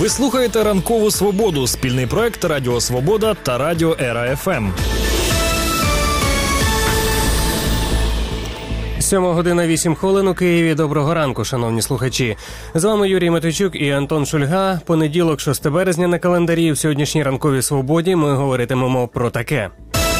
Ви слухаєте «Ранкову Свободу» – спільний проект Радіо Свобода та Радіо Ера ФМ. 7:08 у Києві. Доброго ранку, шановні слухачі. З вами Юрій Матвійчук і Антон Шульга. Понеділок, 6 березня на календарі. В сьогоднішній «Ранковій Свободі» ми говоритимемо про таке.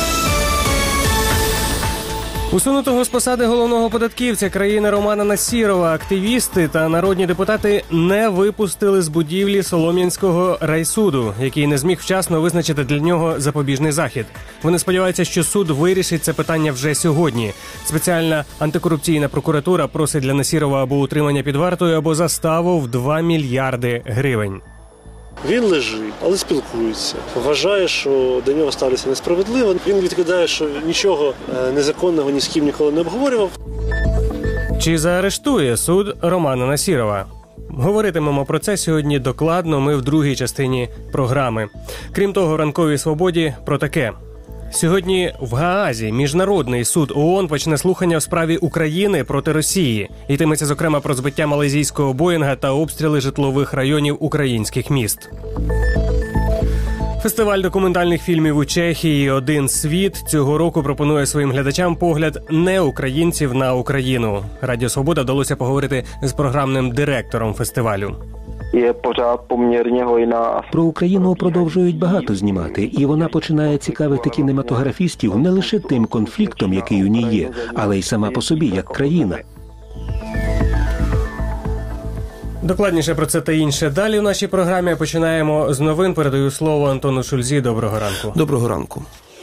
Усунутого з посади головного податківця країни Романа Насірова активісти та народні депутати не випустили з будівлі Солом'янського райсуду, який не зміг вчасно визначити для нього запобіжний захід. Вони сподіваються, що суд вирішить це питання вже сьогодні. Спеціальна антикорупційна прокуратура просить для Насірова або утримання під вартою, або заставу в 2 мільярди гривень. Він лежить, але спілкується. Вважає, що до нього ставляться несправедливо. Він відкидає, що нічого незаконного ні з ким ніколи не обговорював. Чи заарештує суд Романа Насірова? Говоритимемо про це сьогодні докладно, ми в другій частині програми. Крім того, в «Ранковій Свободі» про таке. Сьогодні в Гаазі Міжнародний суд ООН почне слухання в справі України проти Росії. Йтиметься, зокрема, про збиття малайзійського Боїнга та обстріли житлових районів українських міст. Фестиваль документальних фільмів у Чехії «Один світ» цього року пропонує своїм глядачам погляд не українців на Україну. Радіо Свобода вдалося поговорити з програмним директором фестивалю. Про Україну продовжують багато знімати, і вона починає цікавити кінематографістів не лише тим конфліктом, який у ній є, але й сама по собі, як країна. Докладніше про це та інше далі в нашій програмі. Починаємо з новин. Передаю слово Антону Шульзі. Доброго ранку. Доброго ранку.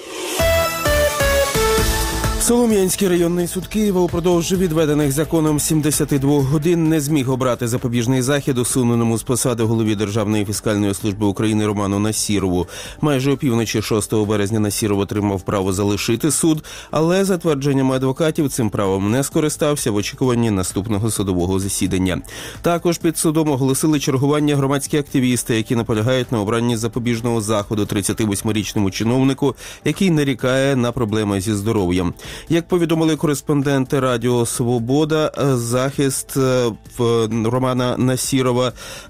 Солом'янський районний суд Києва упродовж відведених законом 72 годин не зміг обрати запобіжний захід усуненому з посади голові Державної фіскальної служби України Роману Насірову. Майже опівночі 6 березня Насіров отримав право залишити суд, але, за твердженнями адвокатів, цим правом не скористався в очікуванні наступного судового засідання. Також під судом оголосили чергування громадські активісти, які наполягають на обранні запобіжного заходу 38-річному чиновнику, який нарікає на проблеми зі здоров'ям. Як повідомили кореспонденти Радіо Свобода, захист Романа Насірова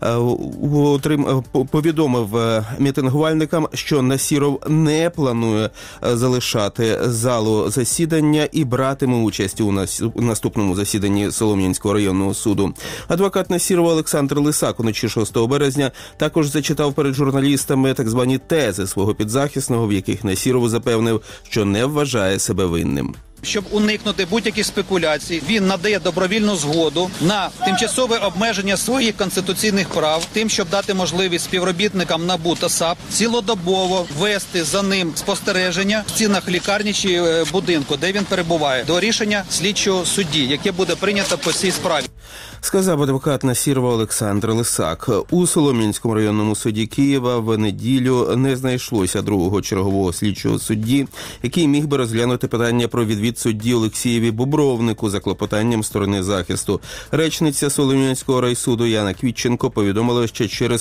повідомив мітингувальникам, що Насіров не планує залишати залу засідання і братиме участь у наступному засіданні Солом'янського районного суду. Адвокат Насірова Олександр Лисак уночі 6 березня також зачитав перед журналістами так звані тези свого підзахисного, в яких Насіров запевнив, що не вважає себе винним. Щоб уникнути будь-яких спекуляцій, він надає добровільну згоду на тимчасове обмеження своїх конституційних прав, тим, щоб дати можливість співробітникам НАБУ та САП цілодобово вести за ним спостереження в стінах лікарні чи будинку, де він перебуває, до рішення слідчого судді, яке буде прийнято по цій справі. Сказав адвокат Насірова Олександр Лисак. У Солом'янському районному суді Києва в неділю не знайшлося другого чергового слідчого судді, який міг би розглянути питання про відвід судді Олексієві Бобровнику за клопотанням сторони захисту. Речниця Солом'янського райсуду Яна Квітченко повідомила, що через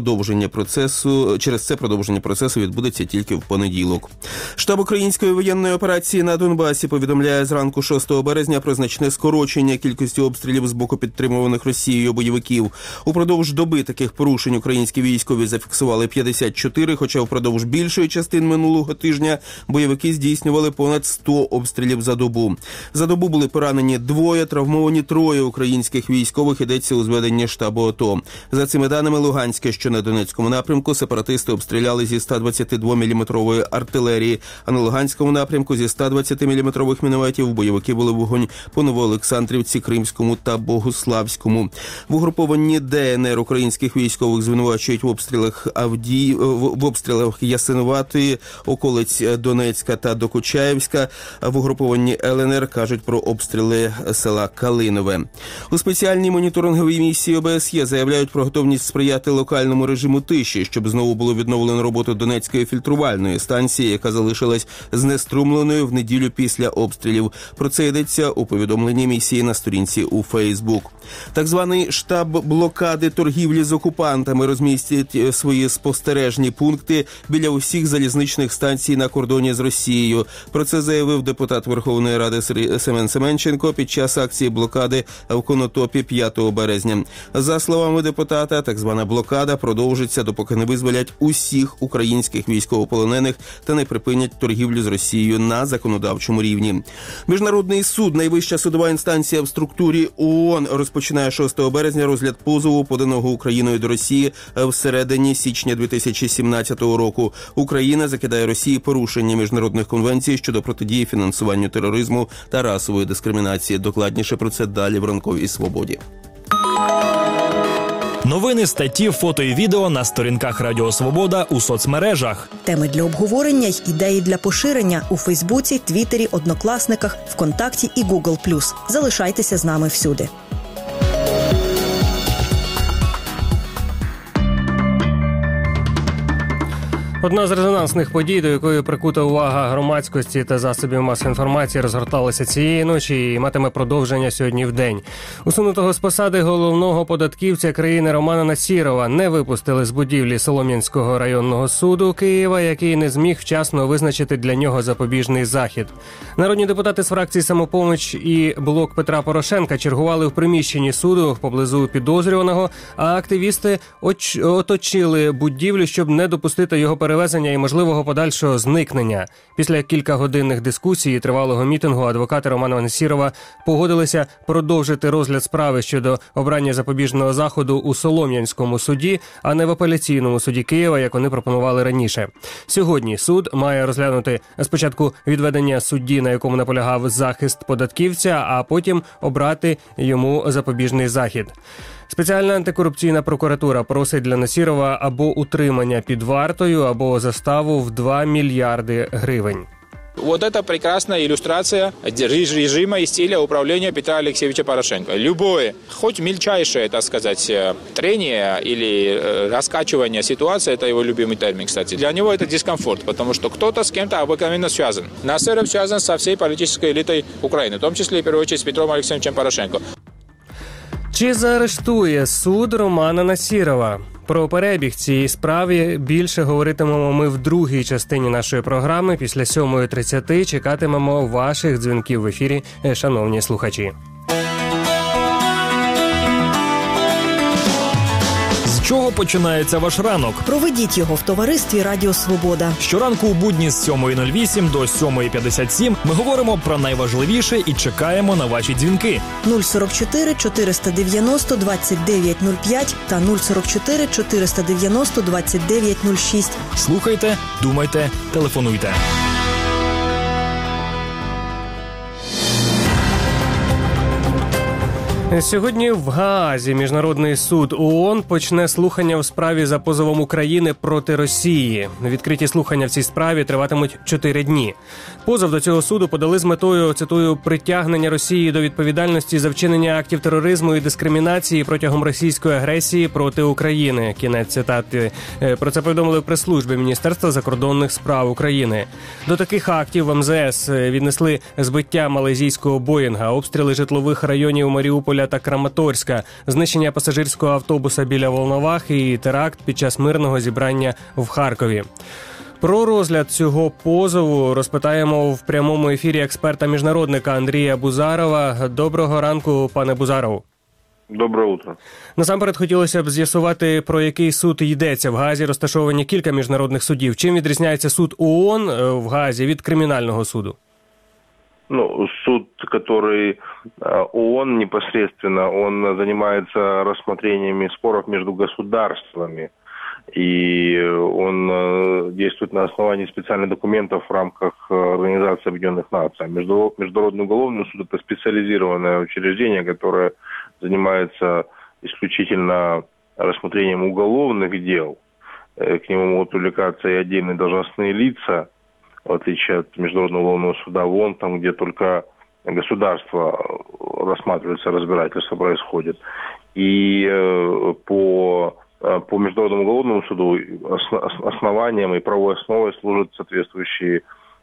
це продовження процесу відбудеться тільки в понеділок. Штаб української воєнної операції на Донбасі повідомляє зранку 6 березня про значне скорочення кількості обстрілів з боку підтримуваних Росією бойовиків. Упродовж доби таких порушень українські військові зафіксували 54, хоча впродовж більшої частини минулого тижня бойовики здійснювали понад 100 обстрілів за добу. За добу були поранені 2, травмовані 3 українських військових, йдеться у зведенні штабу АТО. За цими даними, Луганське, що на Донецькому напрямку, сепаратисти обстріляли зі 122-мм артилерії, а на Луганському напрямку зі 120-мм мінометів бойовики вели вогонь по Новоолександрівці, Кримському та Богуславському. В угрупованні ДНР українських військових звинувачують в обстрілах Ясинуватої, околиць Донецька та Докучаєвська. В угрупованні ЛНР кажуть про обстріли села Калинове. У спеціальній моніторинговій місії ОБСЄ заявляють про готовність сприяти локальному режиму тиші, щоб знову було відновлено роботу Донецької фільтрувальної станції, яка залишилась знеструмленою в неділю після обстрілів. Про це йдеться у повідомленні місії на сторінці у Фейсбук. Так званий штаб блокади торгівлі з окупантами розмістить свої спостережні пункти біля усіх залізничних станцій на кордоні з Росією. Про це заявив депутат Верховної Ради Семен Семенченко під час акції блокади в Конотопі 5 березня. За словами депутата, так звана блокада продовжиться, допоки не визволять усіх українських військовополонених та не припинять торгівлю з Росією на законодавчому рівні. Міжнародний суд, найвища судова інстанція в структурі ООН, розпочинає 6 березня розгляд позову, поданого Україною до Росії всередині січня 2017 року. Україна закидає Росії порушення міжнародних конвенцій щодо протидії фінансуванню тероризму та расової дискримінації. Докладніше про це далі в ранковій свободі. Новини, статті, фото і відео на сторінках Радіо Свобода у соцмережах. Теми для обговорення й ідеї для поширення у Фейсбуці, Твіттері, Однокласниках, ВКонтакті і Google+. Залишайтеся з нами всюди. Одна з резонансних подій, до якої прикута увага громадськості та засобів масової інформації, розгорталася цієї ночі і матиме продовження сьогодні в день. Усунутого з посади головного податківця країни Романа Насірова не випустили з будівлі Солом'янського районного суду Києва, який не зміг вчасно визначити для нього запобіжний захід. Народні депутати з фракції «Самопоміч» і «Блок Петра Порошенка» чергували в приміщенні суду поблизу підозрюваного, а активісти оточили будівлю, щоб не допустити його перевезення і можливого подальшого зникнення. Після кількагодинних дискусій і тривалого мітингу адвокати Романа Насірова погодилися продовжити розгляд справи щодо обрання запобіжного заходу у Солом'янському суді, а не в апеляційному суді Києва, як вони пропонували раніше. Сьогодні суд має розглянути спочатку відведення судді, на якому наполягав захист податківця, а потім обрати йому запобіжний захід. Спеціальна антикорупційна прокуратура просить для Насірова або утримання під вартою, або заставу в 2 мільярди гривень. Вот это прекрасная иллюстрация режима и стиля управления Петра Алексеевича Порошенко. Любое, хоть мельчайшее, так сказать, трение или раскачивание ситуации, это его любимый термин, кстати. Для него это дискомфорт, потому что кто-то с кем-то обыкновенно связан. Насыров связан со всей политической элитой Украины, в том числе, в первую очередь, с Петром Алексеевичем Порошенко. Чи заарештує суд Романа Насірова? Про перебіг цієї справи більше говоритимемо ми в другій частині нашої програми. Після 7:30 чекатимемо ваших дзвінків в ефірі, шановні слухачі. З чого починається ваш ранок? Проведіть його в товаристві Радіо Свобода. Щоранку у будні з 7:08 до 7:57 ми говоримо про найважливіше і чекаємо на ваші дзвінки. 044 490 2905 та 044 490 2906. Слухайте, думайте, телефонуйте. Сьогодні в Гаазі Міжнародний суд ООН почне слухання у справі за позовом України проти Росії. Відкриті слухання в цій справі триватимуть 4 дні. Позов до цього суду подали з метою, цитую, притягнення Росії до відповідальності за вчинення актів тероризму і дискримінації протягом російської агресії проти України. Кінець цитати. Про це повідомили в прес-службі Міністерства закордонних справ України. До таких актів в МЗС віднесли збиття малайзійського Боїнга, обстріли житлових районів Маріуполя та Краматорська, знищення пасажирського автобуса біля Волновахи і теракт під час мирного зібрання в Харкові. Про розгляд цього позову розпитаємо в прямому ефірі експерта-міжнародника Андрія Бузарова. Доброго ранку, пане Бузаров. Доброе утро. Насамперед хотілося б з'ясувати, про який суд йдеться. В Гаазі розташовані кілька міжнародних судів. Чим відрізняється суд ООН в Гаазі від кримінального суду? Суд, который ООН непосредственно, он занимается рассмотрениями споров между государствами. И он действует на основании специальных документов в рамках Организации Объединенных Наций. Международный уголовный суд – это специализированное учреждение, которое занимается исключительно рассмотрением уголовных дел. К нему могут привлекаться и отдельные должностные лица, в отличие от Международного уголовного суда в ООН, там, где только государство рассматривается, разбирательство происходит. И по Международному уголовному суду основанием и правовой основой служат соответствующие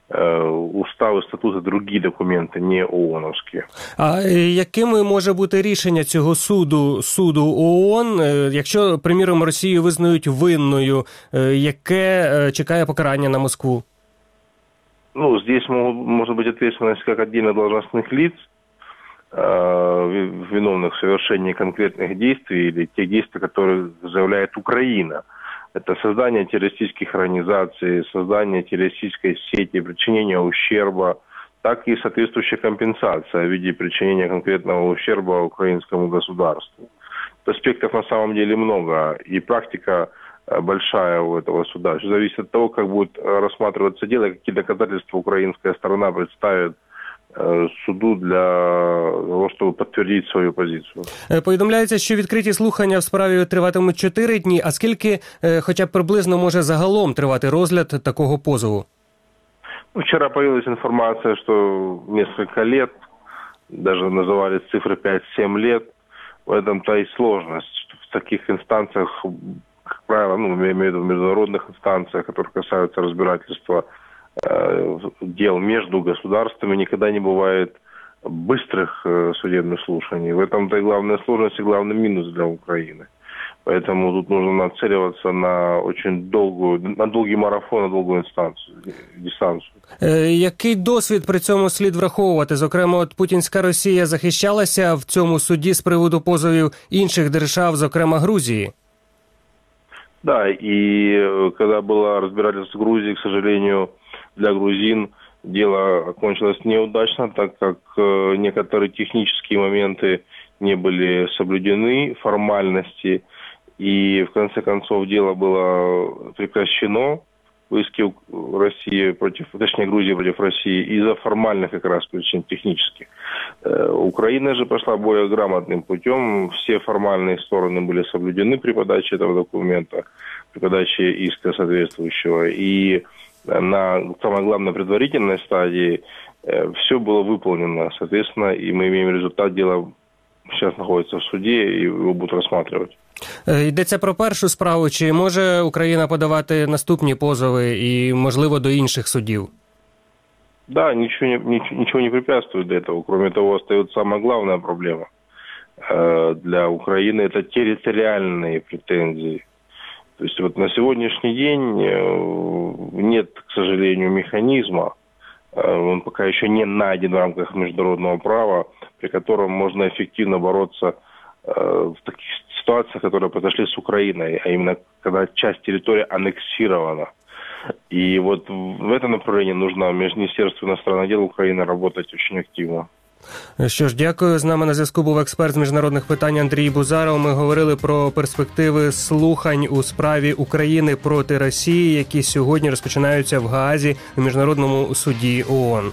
уставы, статуты, другие документы, не ООНовские. А якими може бути рішення цього суду ООН, якщо, приміром, Росію визнають винною, яке чекає покарання на Москву? Ну, здесь может быть ответственность как отдельно должностных лиц, виновных в совершении конкретных действий или тех действий, которые заявляет Украина. Это создание террористических организаций, создание террористической сети, причинение ущерба, так и соответствующая компенсация в виде причинения конкретного ущерба украинскому государству. Аспектов на самом деле много, и практика большая у этого суда. Все зависит от того, как будет рассматриваться дело, какие доказательства украинская сторона представит суду для того, щоб підтвердити свою позицію. Повідомляється, що відкриті слухання в справі триватимуть 4 дні. А скільки хоча б приблизно може загалом тривати розгляд такого позову? Вчера появилась информация, что несколько лет, даже называли цифры 5-7 лет. В этом-то и сложность. В таких инстанциях, как правило, я имею в виду в международных инстанциях, которые касаются разбирательства дел между государствами, никогда не бывает быстрых судебных слушаний. В этом-то и главная сложность, и главный минус для Украины. Поэтому тут нужно нацеливаться на очень долгий марафон, на долгую дистанцію. Який досвід при цьому слід враховувати? Зокрема, от путінська Росія захищалася в цьому суді з приводу позовів інших держав, зокрема Грузії? Да, и когда было разбирательство в Грузии, к сожалению, для грузин дело окончилось неудачно, так как некоторые технические моменты не были соблюдены, формальности, и в конце концов дело было прекращено в иске России Грузии против России из-за формальных как раз причин технических. Украина же пошла более грамотным путем, все формальные стороны были соблюдены при подаче этого документа, при подаче иска соответствующего, и на самой главной предварительной стадии все было выполнено, соответственно, и мы имеем результат, дело сейчас находится в суде, и его будут рассматривать. Йдеться про першу справу, чи може Україна подавати наступні позови і, можливо, до інших судів? Да, ничего не препятствует для этого. Кроме того, остается самая главная проблема для Украины – это территориальные претензии. То есть вот на сегодняшний день нет, к сожалению, механизма, он пока еще не найден в рамках международного права, при котором можно эффективно бороться в таких ситуациях, которые произошли с Украиной, а именно когда часть территории аннексирована. И вот в этом направлении нужно Министерству иностранных дел Украины работать очень активно. Що ж, дякую. З нами на зв'язку був експерт з міжнародних питань Андрій Бузаров. Ми говорили про перспективи слухань у справі України проти Росії, які сьогодні розпочинаються в Гаазі у Міжнародному суді ООН.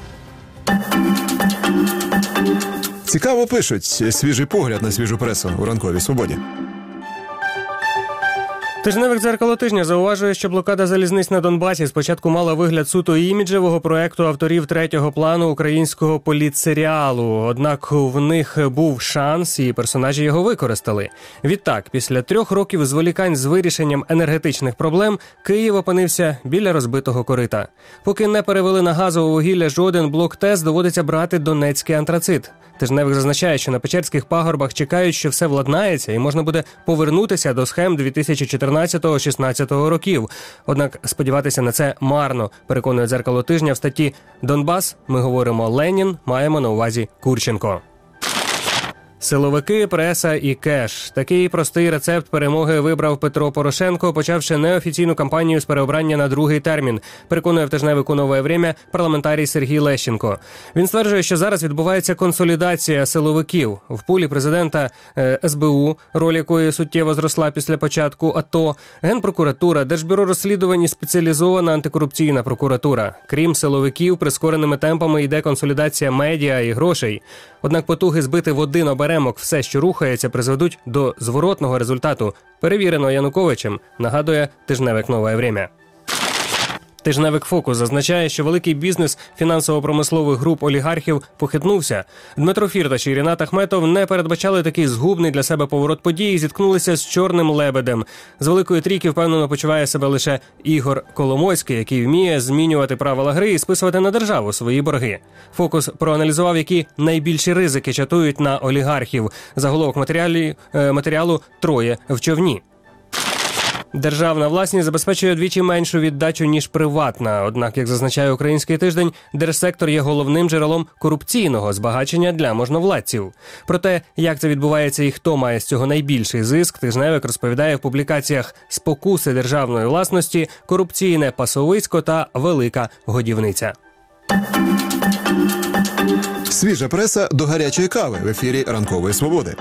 Цікаво пишуть. Свіжий погляд на свіжу пресу у ранковій свободі. Тижневик «Дзеркало тижня» зауважує, що блокада залізниць на Донбасі спочатку мала вигляд суто іміджевого проекту авторів третього плану українського політсеріалу. Однак в них був шанс, і персонажі його використали. Відтак, після 3 років зволікань з вирішенням енергетичних проблем, Київ опинився біля розбитого корита. Поки не перевели на газове вугілля жоден блок ТЕС, доводиться брати донецький антрацит. Тижневик зазначає, що на Печерських пагорбах чекають, що все владнається і можна буде повернутися до схем 2014-16 років. Однак сподіватися на це марно, переконує «Дзеркало тижня» в статті «Донбас. Ми говоримо Ленін, маємо на увазі Курченко». Силовики, преса і кеш. Такий простий рецепт перемоги вибрав Петро Порошенко, почавши неофіційну кампанію з переобрання на другий термін, переконує в тижневику «Нове время» парламентарій Сергій Лещенко. Він стверджує, що зараз відбувається консолідація силовиків. В пулі президента СБУ, роль якої суттєво зросла після початку АТО, Генпрокуратура, Держбюро розслідувань і спеціалізована антикорупційна прокуратура. Крім силовиків, прискореними темпами йде консолідація медіа і грошей. Однак потуги збити в один оберемок все, що рухається, призведуть до зворотного результату, перевіреного Януковичем, нагадує тижневик «Нове время». Тижневик «Фокус» зазначає, що великий бізнес фінансово-промислових груп олігархів похитнувся. Дмитро Фірташ і Рінат Ахметов не передбачали такий згубний для себе поворот подій і зіткнулися з чорним лебедем. З великої трійки впевнено почуває себе лише Ігор Коломойський, який вміє змінювати правила гри і списувати на державу свої борги. «Фокус» проаналізував, які найбільші ризики чатують на олігархів. Заголовок матеріалу «Троє в човні». Державна власність забезпечує вдвічі меншу віддачу, ніж приватна. Однак, як зазначає «Український тиждень», держсектор є головним джерелом корупційного збагачення для можновладців. Про те, як це відбувається і хто має з цього найбільший зиск, тижневик розповідає в публікаціях «Спокуси державної власності», «Корупційне пасовисько» та «Велика годівниця». Свіжа преса до гарячої кави в ефірі «Ранкової свободи».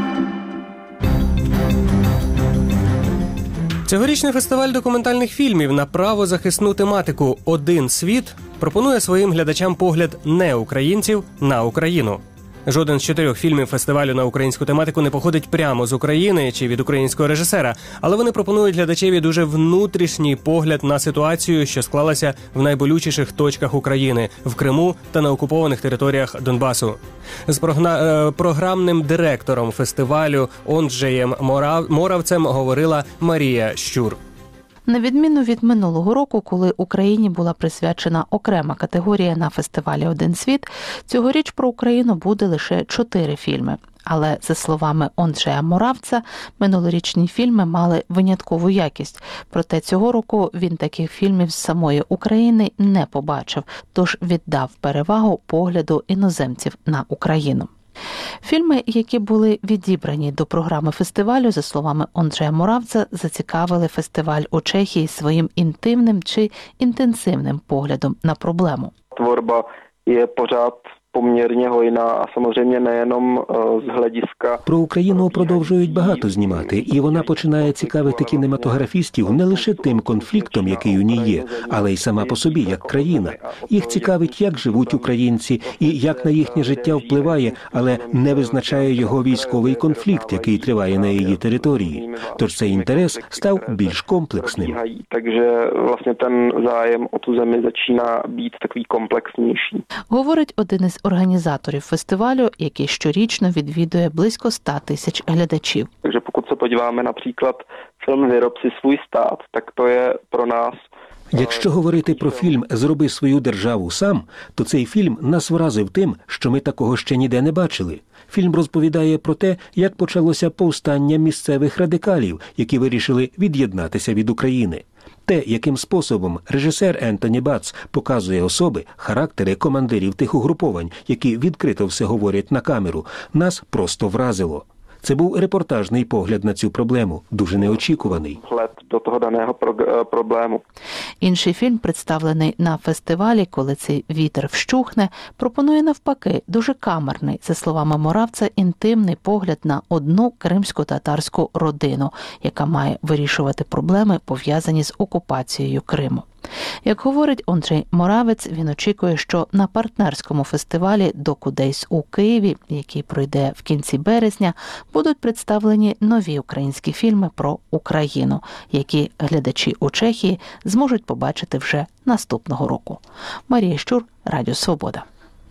Цьогорічний фестиваль документальних фільмів на правозахисну тематику «Один світ» пропонує своїм глядачам погляд неукраїнців на Україну. Жоден з 4 фільмів фестивалю на українську тематику не походить прямо з України чи від українського режисера, але вони пропонують глядачеві дуже внутрішній погляд на ситуацію, що склалася в найболючіших точках України – в Криму та на окупованих територіях Донбасу. З програмним директором фестивалю Онджеєм Моравцем говорила Марія Щур. На відміну від минулого року, коли Україні була присвячена окрема категорія на фестивалі «Один світ», цьогоріч про Україну буде лише 4 фільми. Але, за словами Онджея Моравця, минулорічні фільми мали виняткову якість. Проте цього року він таких фільмів з самої України не побачив, тож віддав перевагу погляду іноземців на Україну. Фільми, які були відібрані до програми фестивалю, за словами Онджея Моравця, зацікавили фестиваль у Чехії своїм інтимним чи інтенсивним поглядом на проблему. Творба є pořád poměrně hojná a samozřejmě nejenom z hlediska. Про Україну продовжують багато знімати, і вона починає цікавити кінематографістів не лише тим конфліктом, який у ній є, але й сама по собі, як країна. Їх цікавить, як живуть українці і як на їхнє життя впливає, але не визначає його військовий конфлікт, який триває на її території. Тож цей інтерес став більш комплексним. Takže vlastně ten zájem o tu zemi začíná být takový komplexnější. Говорить один із організаторів фестивалю, який щорічно відвідує близько 100 тисяч глядачів. Takže pokud se podíváme například film Vyrob si svůj stát, tak to je pro nás. Якщо говорити про фільм «Зроби свою державу сам», то цей фільм нас вразив тим, що ми такого ще ніде не бачили. Фільм розповідає про те, як почалося повстання місцевих радикалів, які вирішили від'єднатися від України. Те, яким способом режисер Ентоні Бац показує особи, характери командирів тих угруповань, які відкрито все говорять на камеру, нас просто вразило. Це був репортажний погляд на цю проблему, дуже неочікуваний. До того даного проблему. Інший фільм, представлений на фестивалі «Коли цей вітер вщухне», пропонує навпаки дуже камерний, за словами Моравця, інтимний погляд на одну кримсько-татарську родину, яка має вирішувати проблеми, пов'язані з окупацією Криму. Як говорить Онджей Моравець, він очікує, що на партнерському фестивалі «Доку Дейс» у Києві, який пройде в кінці березня, будуть представлені нові українські фільми про Україну, які глядачі у Чехії зможуть побачити вже наступного року. Марія Щур, Радіо Свобода.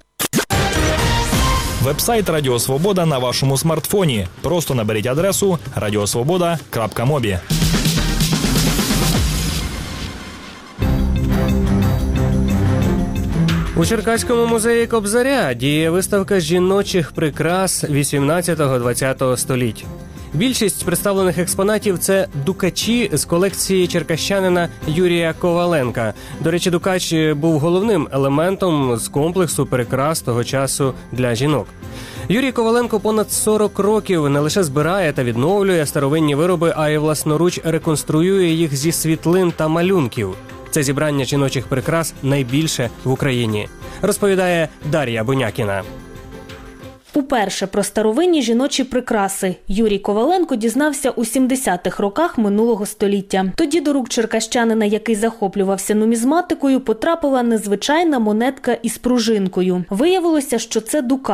Вебсайт Радіо Свобода на вашому смартфоні. Просто наберіть адресу radiosvoboda.mobi. У Черкаському музеї Кобзаря діє виставка жіночих прикрас 18-20 століть. Більшість представлених експонатів – це дукачі з колекції черкащанина Юрія Коваленка. До речі, дукач був головним елементом з комплексу прикрас того часу для жінок. Юрій Коваленко понад 40 років не лише збирає та відновлює старовинні вироби, а й власноруч реконструює їх зі світлин та малюнків. Це зібрання жіночих прикрас найбільше в Україні, розповідає Дар'я Бунякіна. Уперше про старовинні жіночі прикраси Юрій Коваленко дізнався у 70-х роках минулого століття. Тоді до рук черкащанина, який захоплювався нумізматикою, потрапила незвичайна монетка із пружинкою. Виявилося, що це дукач,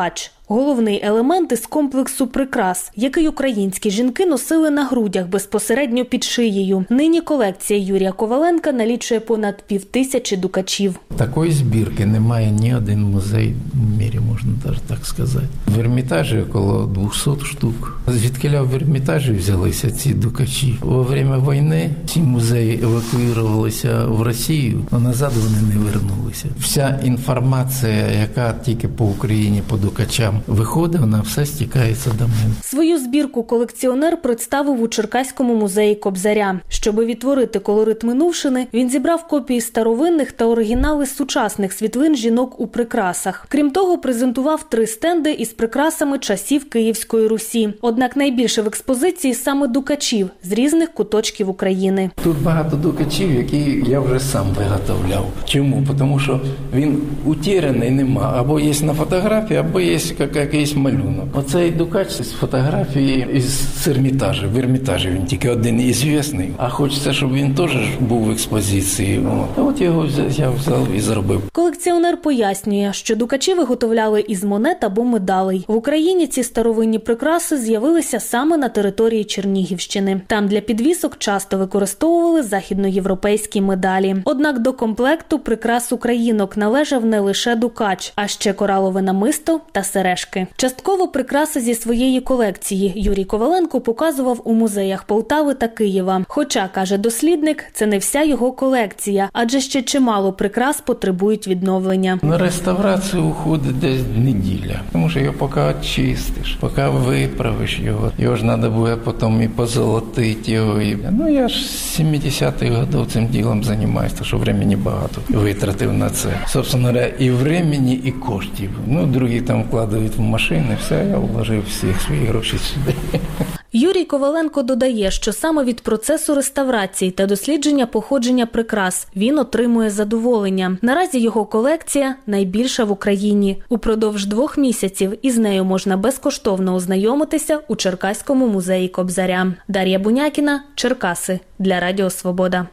Головний елемент із комплексу прикрас, який українські жінки носили на грудях безпосередньо під шиєю. Нині колекція Юрія Коваленка налічує понад 5000 дукачів. Такої збірки немає ні один музей в мірі, можна навіть так сказати. В Ермітажі около 200 штук. Звідкиля в Ермітажі взялися ці дукачі? Во время війни ці музеї евакуювалися в Росію, а назад вони не вернулися. Вся інформація, яка тільки по Україні, по дукачам виходить, вона все стікається до мене. Свою збірку колекціонер представив у Черкаському музеї Кобзаря. Щоби відтворити колорит минувшини, він зібрав копії старовинних та оригінали сучасних світлин жінок у прикрасах. Крім того, презентував 3 стенди із прикрасами часів Київської Русі. Однак найбільше в експозиції саме дукачів з різних куточків України. Тут багато дукачів, які я вже сам виготовляв. Чому? Тому що він утеряний нема. Або є на фотографії, або є якийсь малюнок. Оцей дукач з фотографії із Ермітажа. В Ермітажі він тільки один ізвісний. А хочеться, щоб він теж був в експозиції. От його я взяв і зробив. Колекціонер пояснює, що дукачі виготовляли із монет або медалей. В Україні ці старовинні прикраси з'явилися саме на території Чернігівщини. Там для підвісок часто використовували західноєвропейські медалі. Однак до комплекту прикрас українок належав не лише дукач, а ще коралове намисто та сережки. Частково прикраси зі своєї колекції Юрій Коваленко показував у музеях Полтави та Києва. Хоча, каже дослідник, це не вся його колекція, адже ще чимало прикрас потребують відновлення. На реставрацію уходить десь неділя, тому що його поки очистиш, поки виправиш його. Його ж треба буде потім і позолотити його. Я ж з 70-х років цим ділом займаюся, тому що времени багато витратив на це. Собственно говоря, і времени, і коштів. Другі там вкладають в машини, все, я вложив всі свої гроші сюди. Юрій Коваленко додає, що саме від процесу реставрації та дослідження походження прикрас він отримує задоволення. Наразі його колекція найбільша в Україні. Упродовж 2 місяців із нею можна безкоштовно ознайомитися у Черкаському музеї Кобзаря. Дар'я Бунякіна, Черкаси, для Радіо Свобода.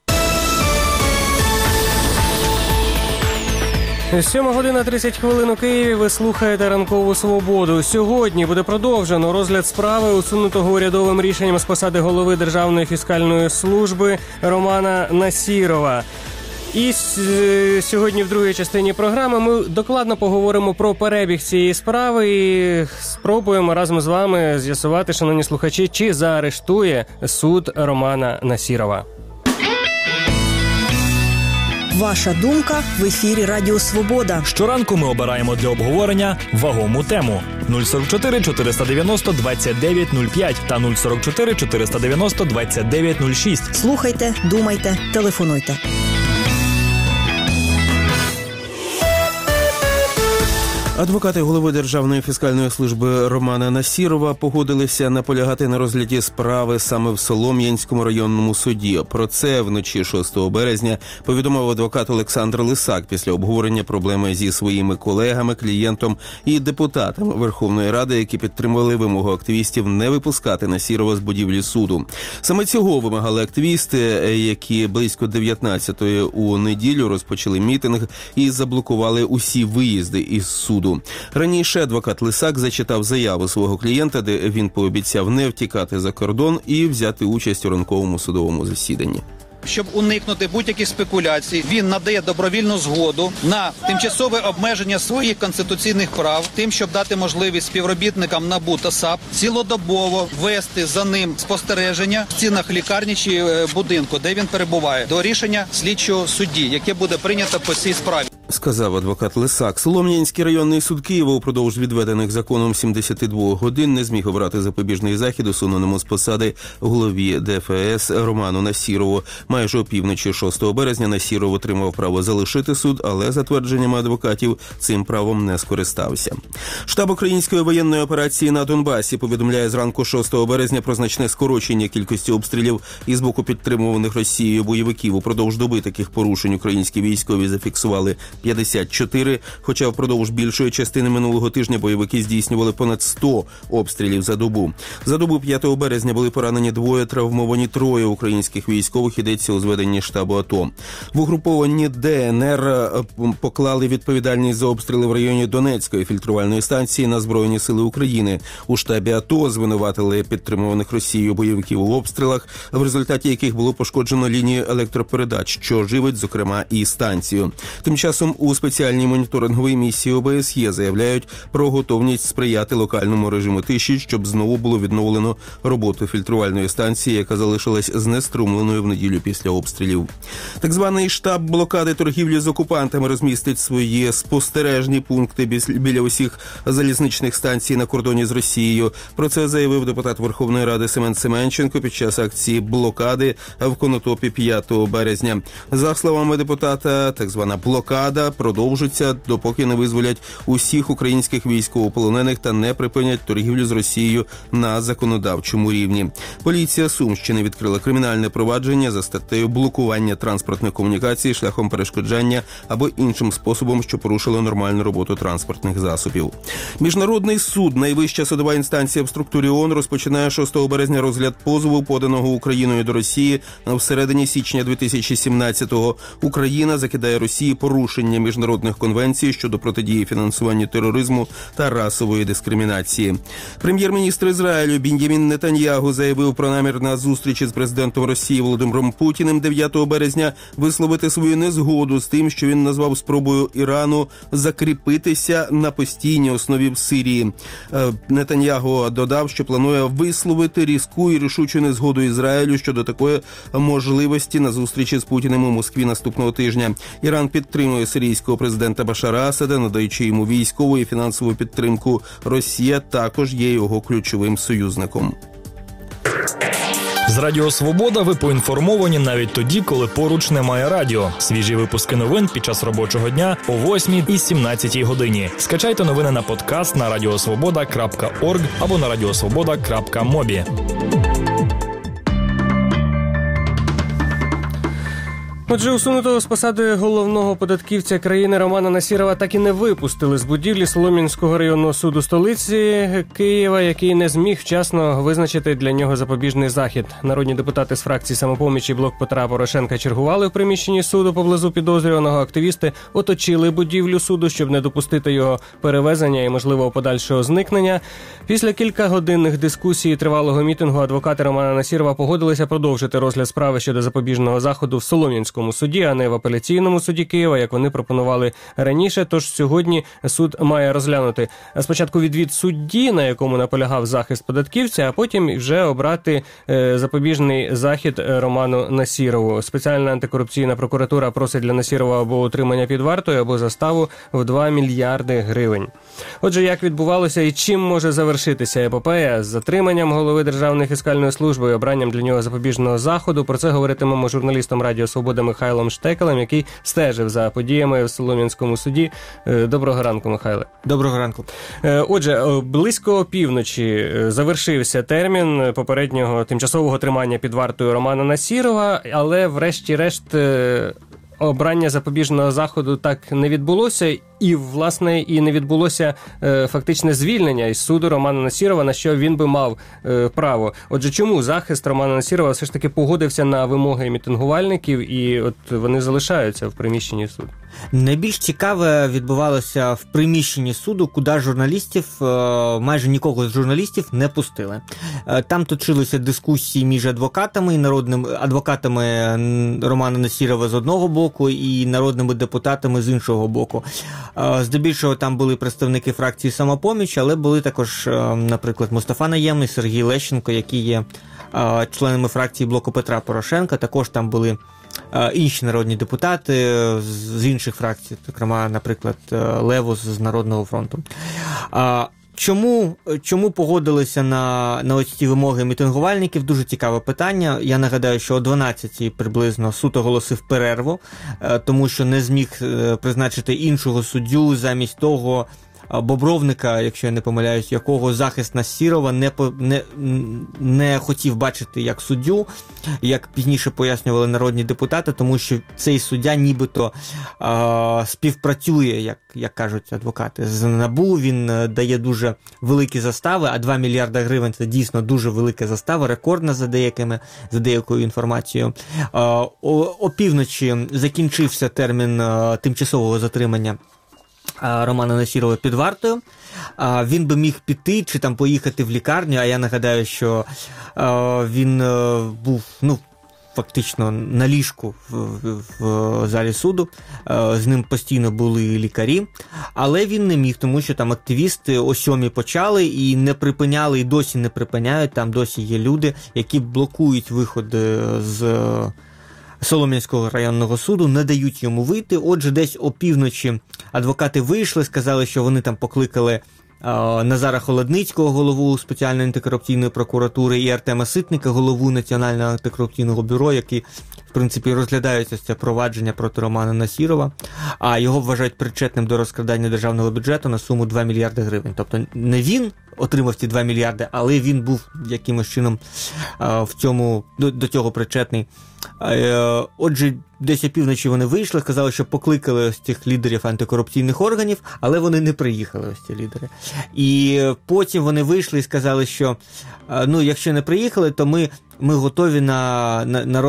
7:30 у Києві. Ви слухаєте «Ранкову свободу». Сьогодні буде продовжено розгляд справи, усунутого урядовим рішенням з посади голови Державної фіскальної служби Романа Насірова. І сьогодні в другій частині програми ми докладно поговоримо про перебіг цієї справи і спробуємо разом з вами з'ясувати, шановні слухачі, чи заарештує суд Романа Насірова. Ваша думка в ефірі Радіо Свобода. Щоранку ми обираємо для обговорення вагому тему. 044 490 2905 та 044 490 2906. Слухайте, думайте, телефонуйте. Адвокати голови Державної фіскальної служби Романа Насірова погодилися наполягати на розгляді справи саме в Солом'янському районному суді. Про це вночі 6 березня повідомив адвокат Олександр Лисак після обговорення проблеми зі своїми колегами, клієнтом і депутатами Верховної Ради, які підтримували вимогу активістів не випускати Насірова з будівлі суду. Саме цього вимагали активісти, які близько 19-ї у неділю розпочали мітинг і заблокували усі виїзди із суду. Раніше адвокат Лисак зачитав заяву свого клієнта, де він пообіцяв не втікати за кордон і взяти участь у ранковому судовому засіданні. Щоб уникнути будь-яких спекуляцій, він надає добровільну згоду на тимчасове обмеження своїх конституційних прав, тим, щоб дати можливість співробітникам НАБУ та САП цілодобово вести за ним спостереження в стінах лікарні чи будинку, де він перебуває, до рішення слідчого судді, яке буде прийнято по цій справі. Сказав адвокат Лисак. Солом'янський районний суд Києва упродовж відведених законом 72 годин не зміг обрати запобіжний захід усуненому з посади голові ДФС Роману Насірову. Майже опівночі 6 березня Насіров отримав право залишити суд, але, за твердженнями адвокатів, цим правом не скористався. Штаб української воєнної операції на Донбасі повідомляє зранку 6 березня про значне скорочення кількості обстрілів із боку підтримуваних Росією бойовиків. Упродовж доби таких порушень українські військові зафіксували 54, хоча впродовж більшої частини минулого тижня бойовики здійснювали понад 100 обстрілів за добу. За добу 5 березня були поранені 2, травмовані 3 українських військових, йдеться у зведенні штабу АТО. В угрупованні ДНР поклали відповідальність за обстріли в районі Донецької фільтрувальної станції на Збройні сили України. У штабі АТО звинуватили підтримуваних Росією бойовиків у обстрілах, в результаті яких було пошкоджено лінію електропередач, що живить, зокрема, і станцію. Тим часом у спеціальній моніторинговій місії ОБСЄ заявляють про готовність сприяти локальному режиму тиші, щоб знову було відновлено роботу фільтрувальної станції, яка залишилась знеструмленою в неділю після обстрілів. Так званий штаб блокади торгівлі з окупантами розмістить свої спостережні пункти біля усіх залізничних станцій на кордоні з Росією. Про це заявив депутат Верховної Ради Семен Семенченко під час акції блокади в Конотопі 5 березня. За словами депутата, так звана блокада продовжиться, допоки не визволять усіх українських військовополонених та не припинять торгівлю з Росією на законодавчому рівні. Поліція Сумщини відкрила кримінальне провадження за статтею блокування транспортних комунікацій шляхом перешкоджання або іншим способом, що порушило нормальну роботу транспортних засобів. Міжнародний суд, найвища судова інстанція в структурі ООН, розпочинає 6 березня розгляд позову, поданого Україною до Росії всередині січня 2017-го. Україна закидає Росії порушення міжнародних конвенцій щодо протидії фінансуванню тероризму та расової дискримінації. Прем'єр-міністр Ізраїлю Бін'ямін Нетаньягу заявив про намір на зустрічі з президентом Росії Володимиром Путіним 9 березня висловити свою незгоду з тим, що він назвав спробою Ірану закріпитися на постійній основі в Сирії. Нетаньягу додав, що планує висловити різку і рішучу незгоду Ізраїлю щодо такої можливості на зустрічі з Путіним у Москві наступного тижня. Іран підтримує сирійського президента Башара Асада, надаючи йому військову і фінансову підтримку. Росія також є його ключовим союзником. З Радіо Свобода ви поінформовані навіть тоді, коли поруч немає радіо. Свіжі випуски новин під час робочого дня о 8 і 17 годині. Скачайте новини на подкаст на radiosvoboda.org або на radiosvoboda.mobi. Отже, усунутого з посади головного податківця країни Романа Насірова так і не випустили з будівлі Солом'янського районного суду столиці Києва, який не зміг вчасно визначити для нього запобіжний захід. Народні депутати з фракції «Самопоміч» і «Блок Петра Порошенка» чергували в приміщенні суду поблизу підозрюваного. Активісти оточили будівлю суду, щоб не допустити його перевезення і можливого подальшого зникнення. Після кількагодинних дискусій і тривалого мітингу адвокати Романа Насірова погодилися продовжити розгляд справи щодо запобіжного заходу в Солом'янському суді, а не в апеляційному суді Києва, як вони пропонували раніше. Тож сьогодні суд має розглянути спочатку відвід судді, на якому наполягав захист податківця, а потім вже обрати запобіжний захід Роману Насірову. Спеціальна антикорупційна прокуратура просить для Насірова або утримання під вартою, або заставу в 2 мільярди гривень. Отже, як відбувалося і чим може завершитися епопея з затриманням голови Державної фіскальної служби і обранням для нього запобіжного заходу, про це говоритимемо з журналістом Радіо Свобода Михайлом Штекелем, який стежив за подіями в Солом'янському суді. Доброго ранку, Михайле. Доброго ранку. Отже, близько опівночі завершився термін попереднього тимчасового тримання під вартою Романа Насірова, але врешті-решт обрання запобіжного заходу так не відбулося. І, власне, і не відбулося фактичне звільнення із суду Романа Насірова, на що він би мав право. Отже, чому захист Романа Насірова все ж таки погодився на вимоги мітингувальників, і от вони залишаються в приміщенні суду? Найбільш цікаве відбувалося в приміщенні суду, куди журналістів, майже нікого з журналістів не пустили. Там точилися дискусії між адвокатами, адвокатами Романа Насірова з одного боку і народними депутатами з іншого боку. Здебільшого там були представники фракції «Самопоміч», але були також, наприклад, Мустафа Наємний, Сергій Лещенко, які є членами фракції «Блоку Петра Порошенка». Також там були інші народні депутати з інших фракцій, зокрема, наприклад, Левус з Народного фронту. Чому погодилися на ось ці вимоги мітингувальників? Дуже цікаве питання. Я нагадаю, що о 12-й приблизно суд оголосив перерву, тому що не зміг призначити іншого суддю. Замість того Бобровника, якщо я не помиляюсь, якого захист Насірова не хотів бачити як суддю, як пізніше пояснювали народні депутати, тому що цей суддя нібито співпрацює, як кажуть адвокати, з НАБУ, він дає дуже великі застави, а 2 мільярда гривень – це дійсно дуже велика застава, рекордна за деякою інформацією. Опівночі закінчився термін тимчасового затримання Романа Насірова під вартою. Він би міг піти чи там поїхати в лікарню, а я нагадаю, що він був, фактично на ліжку в залі суду, з ним постійно були лікарі, але він не міг, тому що там активісти о 7 почали і не припиняли, і досі не припиняють, там досі є люди, які блокують виход з Солом'янського районного суду, не дають йому вийти. Отже, десь опівночі адвокати вийшли, сказали, що вони там покликали Назара Холодницького, голову спеціальної антикорупційної прокуратури, і Артема Ситника, голову Національного антикорупційного бюро, які, в принципі, розглядаються це провадження проти Романа Насірова, а його вважають причетним до розкрадання державного бюджету на суму 2 мільярди гривень. Тобто не він отримав ці 2 мільярди, але він був якимось чином до цього причетний. Отже, десь опівночі вони вийшли, сказали, що покликали ось цих лідерів антикорупційних органів, але вони не приїхали, ось ці лідери. І потім вони вийшли і сказали, що якщо не приїхали, то ми готові на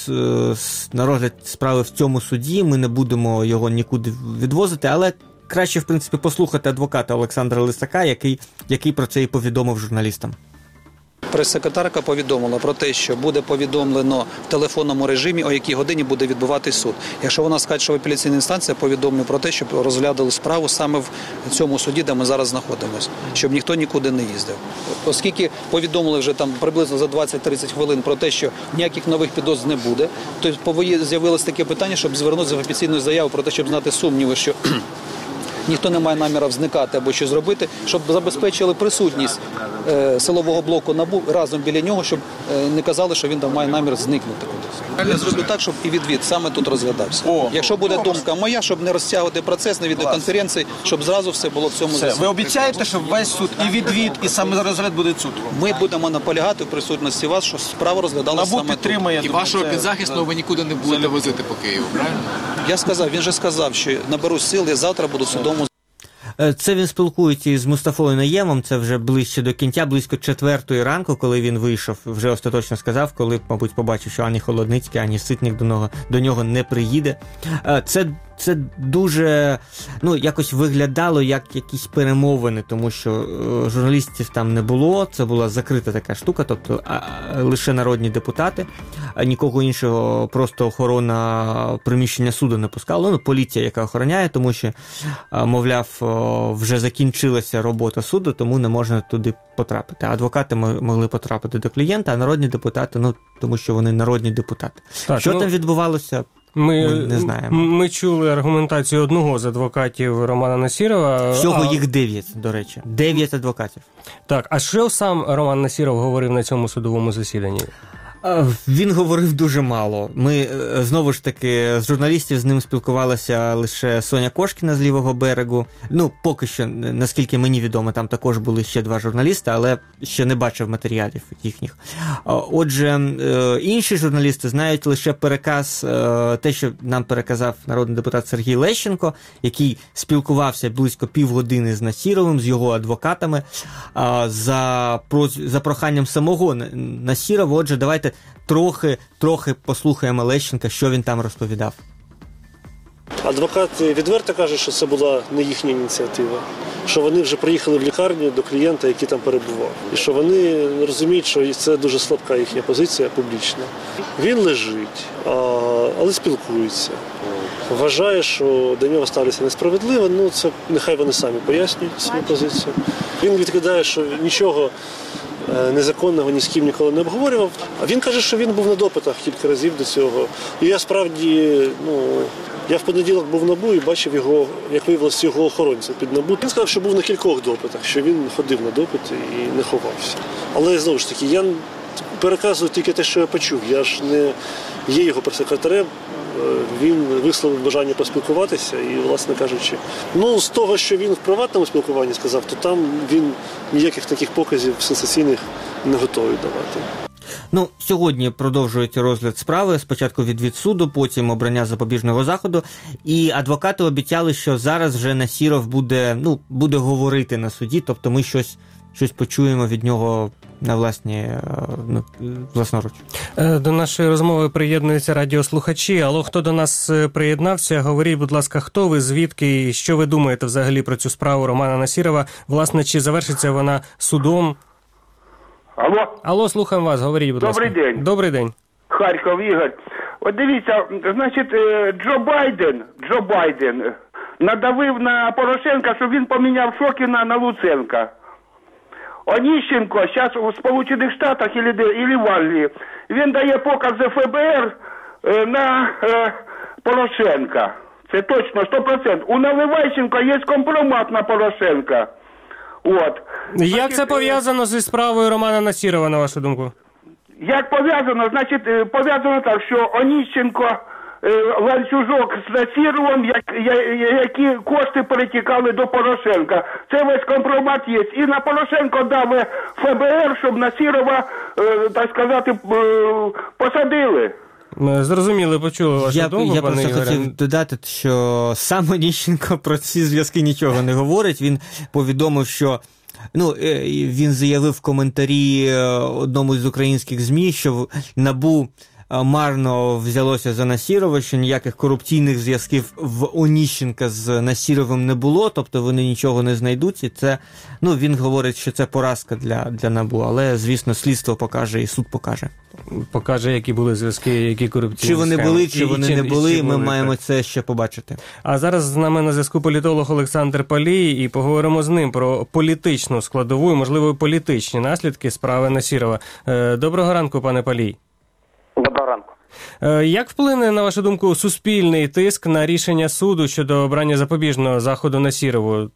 розгляд справи в цьому суді, ми не будемо його нікуди відвозити, але краще, в принципі, послухати адвоката Олександра Лисака, який про це і повідомив журналістам. Прес-секретарка повідомила про те, що буде повідомлено в телефонному режимі, о якій годині буде відбуватись суд. Якщо вона скаже, що апеляційна інстанція, повідомлю про те, щоб розглядали справу саме в цьому суді, де ми зараз знаходимося, щоб ніхто нікуди не їздив. Оскільки повідомили вже там приблизно за 20-30 хвилин про те, що ніяких нових підозр не буде, то з'явилось таке питання, щоб звернутися в офіційну заяву про те, щоб знати сумніви, що ніхто не має наміру зникати або щось зробити, щоб забезпечили присутність силового блоку НАБУ разом біля нього, щоб не казали, що він там має намір зникнути кудись. Я зроблю так, щоб і відвід саме тут розглядався. Якщо буде думка моя, щоб не розтягувати процес на відеоконференції, щоб зразу все було в цьому засіданні. Ви обіцяєте, що весь суд і відвід, і саме розгляд буде суд? Ми будемо наполягати в присутності вас, що справа розглядалася саме тут. І вашого підзахисного ви нікуди не будете возити по Києву, правильно? Я сказав, він же сказав, що наберу сил і завтра буду в судовому. Це він спілкується із Мустафою Наємом, це вже ближче до кінця, близько 4-ї ранку, коли він вийшов, вже остаточно сказав, коли, мабуть, побачив, що ані Холодницький, ані Ситник до нього не приїде. Це дуже, якось виглядало як якісь перемовини, тому що журналістів там не було, це була закрита така штука, тобто лише народні депутати, а нікого іншого, просто охорона приміщення суду не пускала, поліція, яка охороняє, тому що, мовляв, вже закінчилася робота суду, тому не можна туди потрапити. А адвокати могли потрапити до клієнта, а народні депутати, тому що вони народні депутати. Так, що там відбувалося? Ми не знаємо. Ми чули аргументацію одного з адвокатів Романа Насірова. Всього їх 9, до речі. 9 адвокатів. Так, а що сам Роман Насіров говорив на цьому судовому засіданні? Він говорив дуже мало. Ми, знову ж таки, з журналістів з ним спілкувалася лише Соня Кошкіна з Лівого берегу. Поки що, наскільки мені відомо, там також були ще 2 журналісти, але ще не бачив матеріалів їхніх. Отже, інші журналісти знають лише переказ, те, що нам переказав народний депутат Сергій Лещенко, який спілкувався близько півгодини з Насіровим, з його адвокатами, за проханням самого Насірова. Отже, давайте трохи послухаємо Лещенка, що він там розповідав. Адвокат відверто каже, що це була не їхня ініціатива, що вони вже приїхали в лікарню до клієнта, який там перебував. І що вони розуміють, що це дуже слабка їхня позиція публічна. Він лежить, але спілкується. Вважає, що до нього ставляться несправедливо, це нехай вони самі пояснюють свою позицію. Він відкидає, що нічого незаконного ні з ким ніколи не обговорював. А він каже, що він був на допитах кілька разів до цього. І я справді, я в понеділок був в НАБУ і бачив його, як виявилося, його охоронця під НАБУ. Він сказав, що був на кількох допитах, що він ходив на допити і не ховався. Але, знову ж таки, я переказую тільки те, що я почув. Я ж не є його прес-секретарем, він висловив бажання поспілкуватися і, власне кажучи, з того, що він в приватному спілкуванні сказав, то там він ніяких таких показів сенсаційних не готовий давати. Сьогодні продовжується розгляд справи, спочатку відвід суду, потім обрання запобіжного заходу, і адвокати обіцяли, що зараз вже Насіров буде говорити на суді, тобто ми щось почуємо від нього на власноруч. До нашої розмови приєднуються радіослухачі. Алло, хто до нас приєднався? Говоріть, будь ласка, хто ви, звідки і що ви думаєте взагалі про цю справу Романа Насірова? Власне, чи завершиться вона судом? Алло, слухаємо вас, говоріть, будь ласка. Добрий день. Добрий день. Харків, Ігор. От дивіться, значить, Джо Байден надавив на Порошенка, щоб він поміняв Шокіна на Луценка. Оніщенко зараз у Сполучених Штатах или в Англії, він дає покази ФБР на Порошенка. Це точно, 100%. У Наливайченка є компромат на Порошенка. Як це пов'язано зі справою Романа Насірова, на вашу думку? Як пов'язано? Значить, пов'язано так, що Оніщенко ланцюжок з Насіровим, які кошти перетікали до Порошенка. Це весь компромат є. І на Порошенко дали ФБР, щоб Насірова, так сказати, посадили. Зрозуміли, почули вашу думку, Я пане просто Ігоре. хотів додати, що сам Оніщенко про ці зв'язки нічого не говорить. Він повідомив, що він заявив в коментарі одному з українських ЗМІ, що НАБУ марно взялося за Насірова, що ніяких корупційних зв'язків в Оніщенка з Насіровим не було, тобто вони нічого не знайдуть. І це, він говорить, що це поразка для НАБУ, але, звісно, слідство покаже і суд покаже. Покаже, які були зв'язки, які корупційні Чи вони схеми. були, чи вони не були, ми маємо це ще побачити. А зараз з нами на зв'язку політолог Олександр Палій, і поговоримо з ним про політичну складову і, можливо, політичні наслідки справи Насірова. Доброго ранку, пане Палій. Доброго ранку. Як вплине, на вашу думку, суспільний тиск на рішення суду щодо обрання запобіжного заходу Насірову?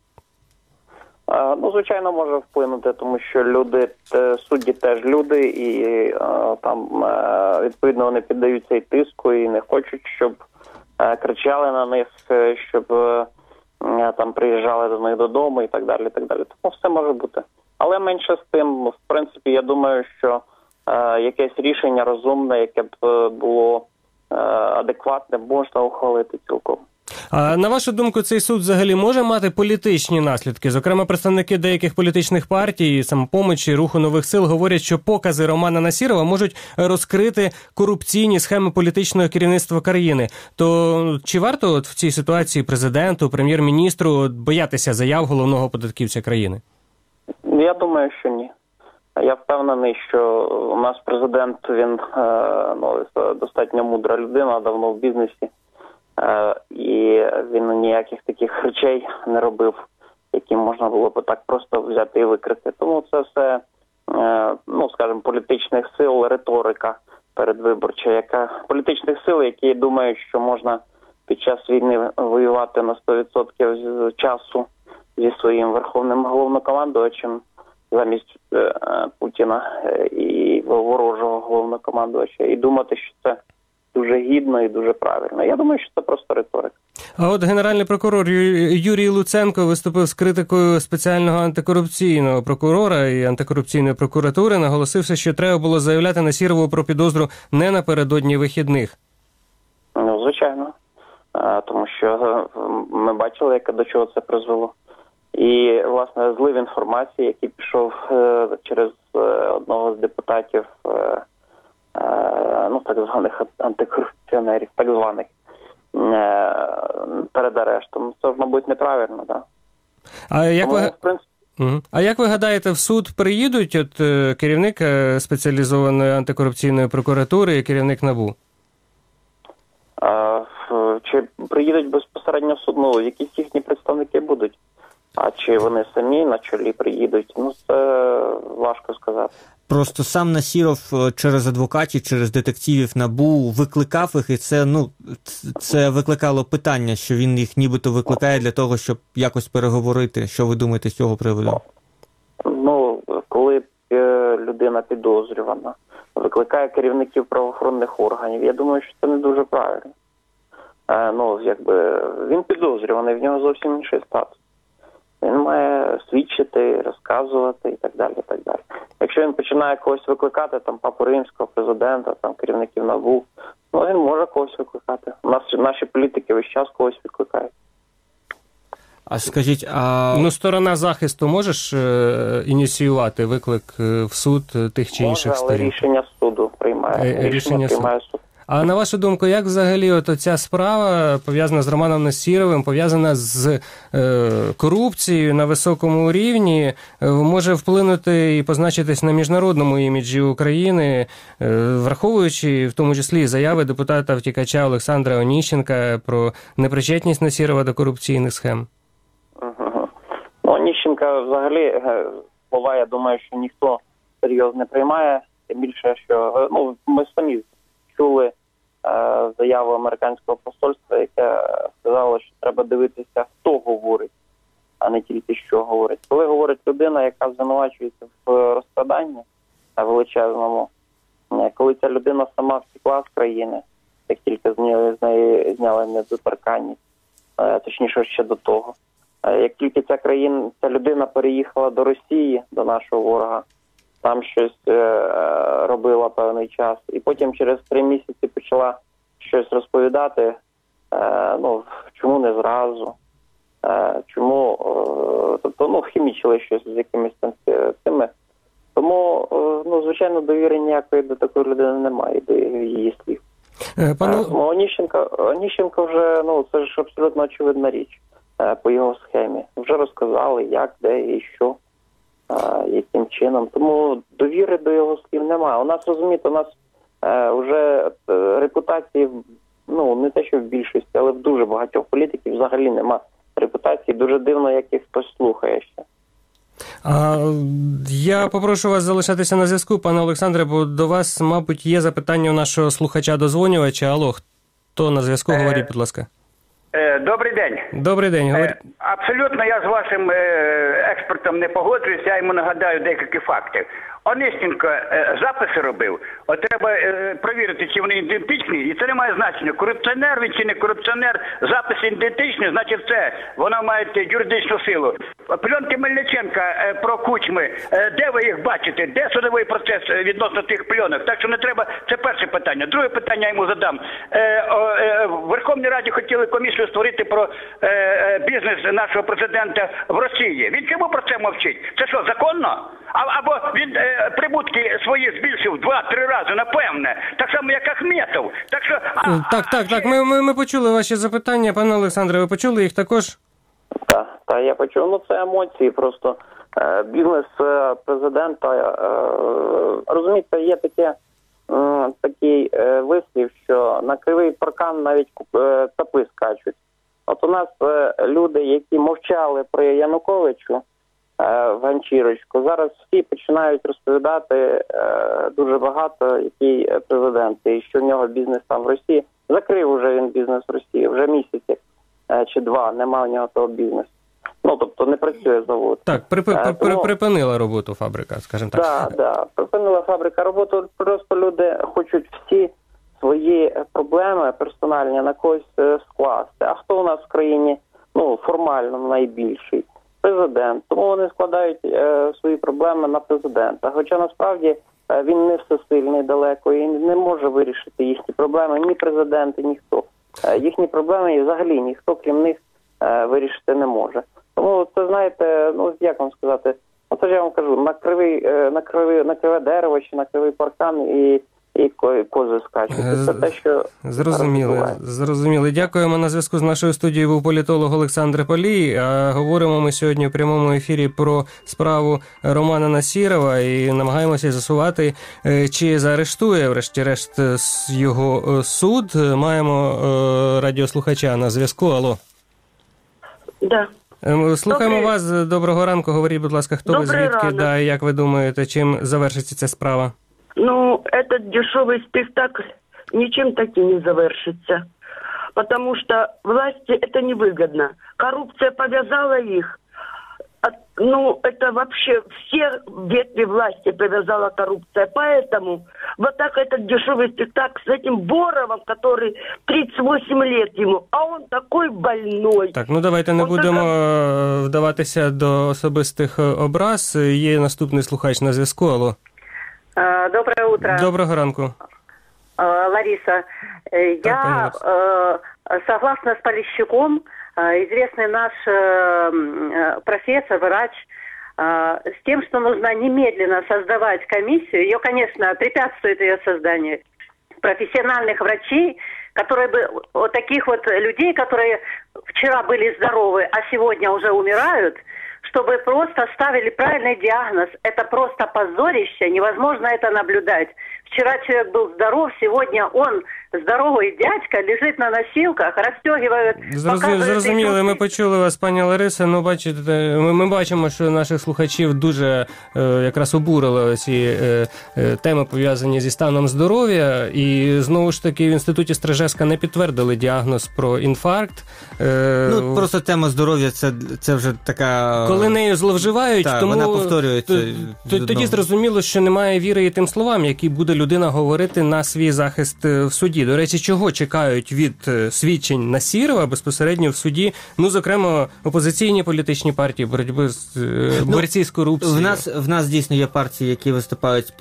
Звичайно, може вплинути, тому що судді теж люди, і там, відповідно, вони піддаються і тиску, і не хочуть, щоб кричали на них, щоб там приїжджали до них додому і так далі, і так далі. Тому все може бути. Але менше з тим, в принципі, я думаю, що якесь рішення розумне, яке б було адекватне, можна ухвалити цілком. А на вашу думку, цей суд взагалі може мати політичні наслідки? Зокрема, представники деяких політичних партій, «Самопомочі», «Руху нових сил» говорять, що покази Романа Насірова можуть розкрити корупційні схеми політичного керівництва країни. То чи варто в цій ситуації президенту, прем'єр-міністру боятися заяв головного податківця країни? Я думаю, що ні. Я впевнений, що у нас президент, він достатньо мудра людина, давно в бізнесі. І він ніяких таких речей не робив, які можна було б так просто взяти і викрити. Тому це все, скажімо, політичних сил, риторика передвиборча, політичних сил, які думають, що можна під час війни воювати на 100% часу зі своїм верховним головнокомандувачем замість Путіна і ворожого головнокомандувача, і думати, що це дуже гідно і дуже правильно. Я думаю, що це просто риторика. А от генеральний прокурор Юрій Луценко виступив з критикою спеціального антикорупційного прокурора і антикорупційної прокуратури, наголосивши, що треба було заявляти Насірову про підозру не напередодні вихідних. Звичайно. Тому що ми бачили, до чого це призвело. І, власне, злив інформації, який пішов через одного з депутатів, так званих антикорупціонерів, так званих, перед арештом. Це, мабуть, неправильно, так. А як ви гадаєте, в суд приїдуть керівник спеціалізованої антикорупційної прокуратури і керівник НАБУ? Чи приїдуть безпосередньо в суд? Якісь їхні представники будуть. А чи вони самі на чолі приїдуть? Це важко сказати. Просто сам Насіров через адвокатів, через детективів НАБУ викликав їх, і це викликало питання, що він їх нібито викликає для того, щоб якось переговорити. Що ви думаєте з цього приводу? Коли людина підозрювана викликає керівників правоохоронних органів, я думаю, що це не дуже правильно. він підозрюваний, в нього зовсім інший статус. Він має свідчити, розказувати і так далі, і так далі. Якщо він починає когось викликати, там, Папу Римського, президента, там, керівників НАБУ, він може когось викликати. Наші політики весь час когось викликають. А скажіть, сторона захисту можеш ініціювати виклик в суд тих чи інших сторін? Але рішення суду приймає. Рішення приймає суд. А на вашу думку, як взагалі ця справа, пов'язана з Романом Насіровим, пов'язана з корупцією на високому рівні, може вплинути і позначитись на міжнародному іміджі України, враховуючи в тому числі заяви депутата-втікача Олександра Оніщенка про непричетність Насірова до корупційних схем? Оніщенка взагалі слова, я думаю, що ніхто серйозно не приймає. Тим більше, що ми самі чули заяву американського посольства, яке сказало, що треба дивитися, хто говорить, а не тільки що говорить. Коли говорить людина, яка звинувачується в розкраданні величезному, коли ця людина сама втекла з країни, як тільки з неї зняли недоторканність, точніше ще до того, як тільки ця людина переїхала до Росії, до нашого ворога, там щось робила певний час, і потім через 3 місяці почала щось розповідати, чому не зразу, чому, хімічили щось з якимись цими. Тому, звичайно, довіри ніякої до такої людини немає, до її слів. Оніщенко вже, це ж абсолютно очевидна річ по його схемі. Вже розказали, як, де і що. Яким чином. Тому довіри до його слів немає. У нас, розумієте, вже репутації, не те, що в більшості, але в дуже багатьох політиків взагалі нема репутації. Дуже дивно, як їх хтось слухає ще. Я попрошу вас залишатися на зв'язку, пане Олександре, бо до вас, мабуть, є запитання у нашого слухача-дозвонювача. Алло, хто на зв'язку? Говоріть, будь ласка. Добрий день. Добрий день, говоріть. Абсолютно я з вашим експертом не погоджуюся, я йому нагадаю декілька фактів. Оніщенко записи робив, треба перевірити, чи вони ідентичні, і це не має значення. Корупціонер він чи не корупціонер, записи ідентичні, значить вона має юридичну силу. Пленки Мельниченка про Кучми, де ви їх бачите, де судовий процес відносно тих пленок? Так що не треба, це перше питання. Друге питання я йому задам. В Верховній Раді хотіли комісію створити про бізнес нашого президента в Росії. Він чому про це мовчить? Це що, законно? Або він прибутки свої збільшив 2-3 рази, напевне. Так само, як Ахметов. Так що... Так. Ми почули ваші запитання. Пане Олександре, ви почули їх також? Так, я почув. Це емоції просто. Бізнес президента. Розумієте, є такий вислів, що на кривий паркан навіть цапи скачуть. От у нас люди, які мовчали при Януковичу, в ганчірочку, зараз всі починають розповідати дуже багато, який президент, і що в нього бізнес там в Росії. Закрив уже він бізнес в Росії, вже місяці чи 2, немає в нього того бізнесу. Тобто не працює завод. Так, припинила роботу фабрика, скажімо так. Так, припинила фабрика роботу, просто люди хочуть всі свої проблеми персональні на когось скласти. А хто у нас в країні, формально найбільший? Президент. Тому вони складають свої проблеми на президента. Хоча насправді він не всесильний далеко і не може вирішити їхні проблеми ні президенти, ніхто. Їхні проблеми і взагалі ніхто, крім них, вирішити не може. Тому це, знаєте, як вам сказати, це ж я вам кажу, на криве дерево чи на кривий паркан і кози скачуть. Це те, що Зрозуміли. Дякуємо. На зв'язку з нашою студією був політолог Олександр Палій. Говоримо ми сьогодні у прямому ефірі про справу Романа Насірова і намагаємося з'ясувати, чи заарештує, врешті-решт, його суд. Маємо радіослухача на зв'язку. Алло. Да. Слухаємо вас. Доброго ранку. Говоріть, будь ласка, хто ви, звідки, і як ви думаєте, чим завершиться ця справа? Этот дешевый спектакль ничем таким не завершится, потому что власти это невыгодно. Коррупция повязала их. Это вообще все ветви власти повязала коррупция. Поэтому вот так этот дешевый спектакль с этим Боровым, который 38 лет ему, а он такой больной. Так, ну давайте не будемо вдаватися до особистих образ. Є наступний слухач на зв'язку. Алло. Доброе утро. Доброго ранку. Лариса, я согласна с Полищуком, известный наш профессор, врач, с тем, что нужно немедленно создавать комиссию. Ее, конечно, препятствует ее созданию. Профессиональных врачей, которые бы, вот таких вот людей, которые вчера были здоровы, а сегодня уже умирают, чтобы просто ставили правильный диагноз. Это просто позорище, невозможно это наблюдать. Вчера человек был здоров, сегодня он, здоровий дядька, лежить на носілках, розтягує, показує... Зрозуміли, ми почули вас, пані Лариса. Ну, бачите, ми бачимо, що наших слухачів дуже якраз обурили ці теми, пов'язані зі станом здоров'я. І, знову ж таки, в інституті Стражевська не підтвердили діагноз про інфаркт. Ну, просто тема здоров'я, це вже така... Коли нею зловживають, тому вона повторюється. Тоді зрозуміло, що немає віри і тим словам, які буде людина говорити на свій захист в суді. До речі, чого чекають від свідчень Насірова безпосередньо в суді, ну, зокрема, опозиційні політичні партії, борці з корупцією? В нас дійсно є партії, які виступають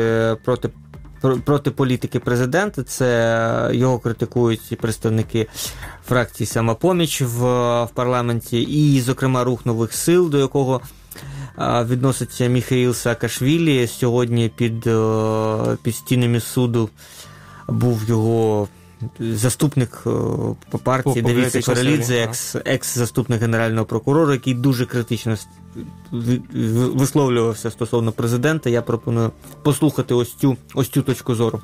проти політики президента. Це його критикують і представники фракції «Самопоміч» в парламенті, і, зокрема, Рух нових сил, до якого відноситься Міхаїл Саакашвілі. Сьогодні під стінами суду був його заступник по партії Давід Сакаралідзе, екс-заступник генерального прокурора, який дуже критично висловлювався стосовно президента. Я пропоную послухати ось цю точку зору.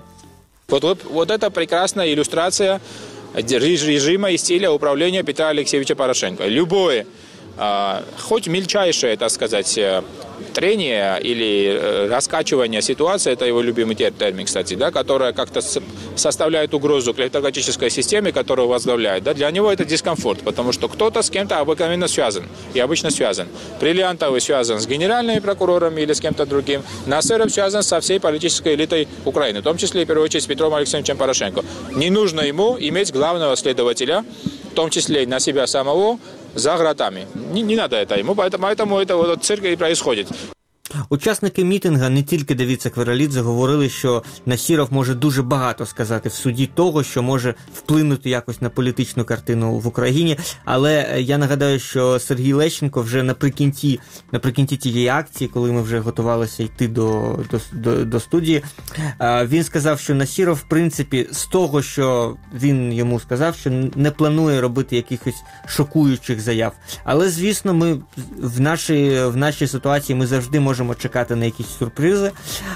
Вот это прекрасная иллюстрация режима и стиля управления Петра Алексеевича Порошенко. Любое, хоть мельчайшее, так сказать, трение или раскачивание ситуации, это его любимый термин, кстати, да, которая как-то составляет угрозу клептократической системе, которую возглавляет, да, для него это дискомфорт, потому что кто-то с кем-то обыкновенно связан, и обычно связан. Бриллиантовый связан с генеральными прокурорами или с кем-то другим, Насыров связан со всей политической элитой Украины, в том числе и, в первую очередь, с Петром Алексеевичем Порошенко. Не нужно ему иметь главного следователя, в том числе и на себя самого, за гратами. Не надо это ему, поэтому это вот цирк и происходит. Учасники мітинга, не тільки Давід Сакаралідзе, говорили, що Насіров може дуже багато сказати в суді того, що може вплинути якось на політичну картину в Україні. Але я нагадаю, що Сергій Лещенко вже наприкінці тієї акції, коли ми вже готувалися йти до студії, він сказав, що Насіров, в принципі, з того, що він йому сказав, що не планує робити якихось шокуючих заяв. Але, звісно, ми в нашій ситуації ми завжди можемо чекати на якісь сюрпризи.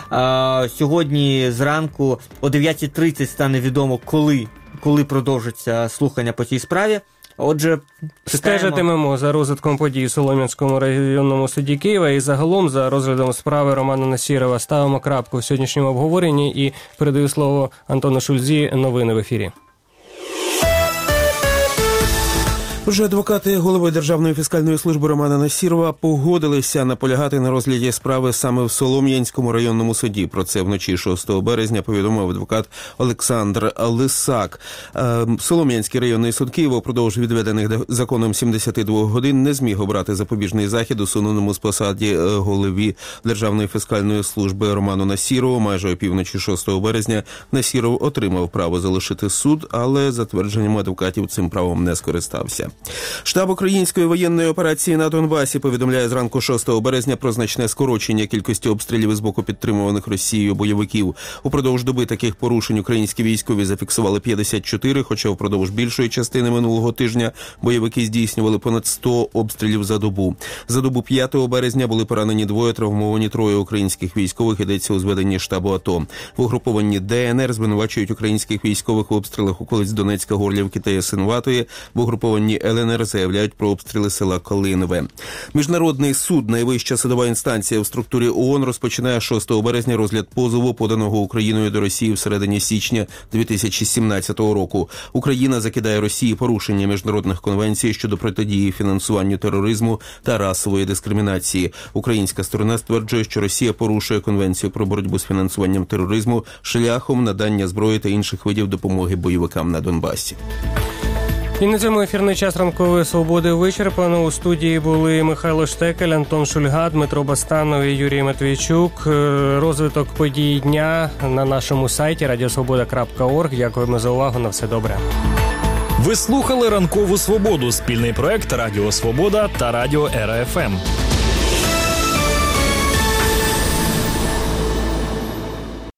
Сьогодні зранку о 9:30 стане відомо, коли продовжаться слухання по цій справі. Отже, стежитимемо за розвитком подій у Солом'янському районному суді Києва і загалом за розглядом справи Романа Насірова. Ставимо крапку в сьогоднішньому обговоренні і передаю слово Антону Шульзі. Новини в ефірі. Вже адвокати голови Державної фіскальної служби Романа Насірова погодилися наполягати на розгляді справи саме в Солом'янському районному суді. Про це вночі 6 березня повідомив адвокат Олександр Лисак. Солом'янський районний суд Києва впродовж відведених законом 72 годин не зміг обрати запобіжний захід усуненому з посаді голові Державної фіскальної служби Роману Насірову. Майже опівночі 6 березня Насіров отримав право залишити суд, але за твердженням адвокатів цим правом не скористався. Штаб української воєнної операції на Донбасі повідомляє зранку 6 березня про значне скорочення кількості обстрілів із боку підтримуваних Росією бойовиків. Упродовж доби таких порушень українські військові зафіксували 54, хоча впродовж більшої частини минулого тижня бойовики здійснювали понад 100 обстрілів за добу. За добу 5 березня були поранені 2, травмовані 3 українських військових, йдеться у зведенні штабу АТО. В угрупованні ДНР звинувачують українських військових у обстрілах околиць Донецька, Горлівки та Ясинуватої. В угрупованні ЛНР заявляють про обстріли села Калинове. Міжнародний суд, найвища судова інстанція в структурі ООН, розпочинає 6 березня розгляд позову, поданого Україною до Росії в середині січня 2017 року. Україна закидає Росії порушення міжнародних конвенцій щодо протидії фінансуванню тероризму та расової дискримінації. Українська сторона стверджує, що Росія порушує конвенцію про боротьбу з фінансуванням тероризму шляхом надання зброї та інших видів допомоги бойовикам на Донбасі. І на цьому ефірний час ранкової свободи вичерпано. У студії були Михайло Штекель, Антон Шульга, Дмитро Бастанов і Юрій Матвійчук. Розвиток подій дня на нашому сайті radiosvoboda.org. Дякуємо за увагу. На все добре. Ви слухали «Ранкову свободу» – спільний проект Радіо Свобода та Радіо РФМ.